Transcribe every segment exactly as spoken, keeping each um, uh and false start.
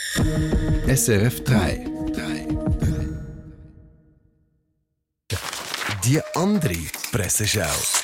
S R F drei. Die andere Presseschau.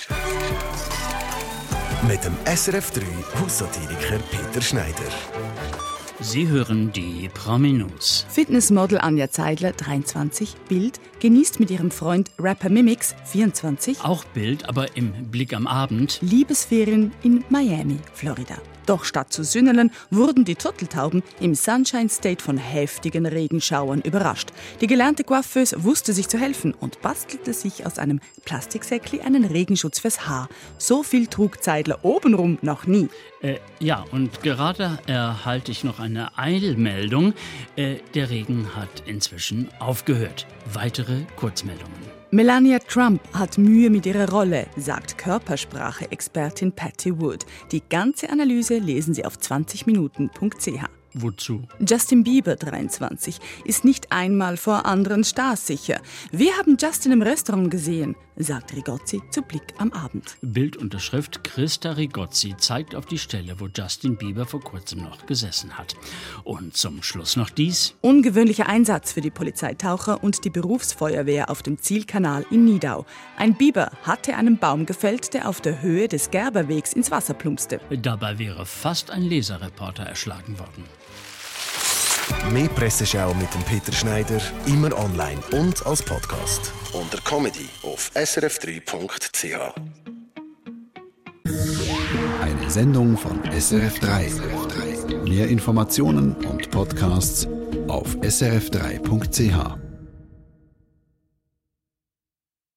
Mit dem S R F drei Haussatiriker Peter Schneider. Sie hören die Promi-News. Fitnessmodel Anja Zeidler, dreiundzwanzig, Bild, genießt mit ihrem Freund Rapper Mimix, vierundzwanzig, Auch Bild, aber im Blick am Abend. Liebesferien in Miami, Florida. Doch statt zu sünneln, wurden die Turteltauben im Sunshine State von heftigen Regenschauern überrascht. Die gelernte Coiffeuse wusste sich zu helfen und bastelte sich aus einem Plastiksäckli einen Regenschutz fürs Haar. So viel trug Zeidler obenrum noch nie. Äh, ja, und gerade erhalte ich noch eine Eilmeldung. Äh, der Regen hat inzwischen aufgehört. Weitere Kurzmeldungen. Melania Trump hat Mühe mit ihrer Rolle, sagt Körpersprache-Expertin Patty Wood. Die ganze Analyse lesen Sie auf zwanzig minuten punkt c h. Wozu? Justin Bieber, dreiundzwanzig, ist nicht einmal vor anderen Stars sicher. Wir haben Justin im Restaurant gesehen, sagt Rigozzi zu Blick am Abend. Bildunterschrift Christa Rigozzi zeigt auf die Stelle, wo Justin Bieber vor kurzem noch gesessen hat. Und zum Schluss noch dies. Ungewöhnlicher Einsatz für die Polizeitaucher und die Berufsfeuerwehr auf dem Zielkanal in Nidau. Ein Biber hatte einen Baum gefällt, der auf der Höhe des Gerberwegs ins Wasser plumpste. Dabei wäre fast ein Leserreporter erschlagen worden. Mehr Presseschau mit dem Peter Schneider, immer online und als Podcast. Unter Comedy auf s r f drei punkt c h. Eine Sendung von S R F drei. Mehr Informationen und Podcasts auf s r f drei punkt c h.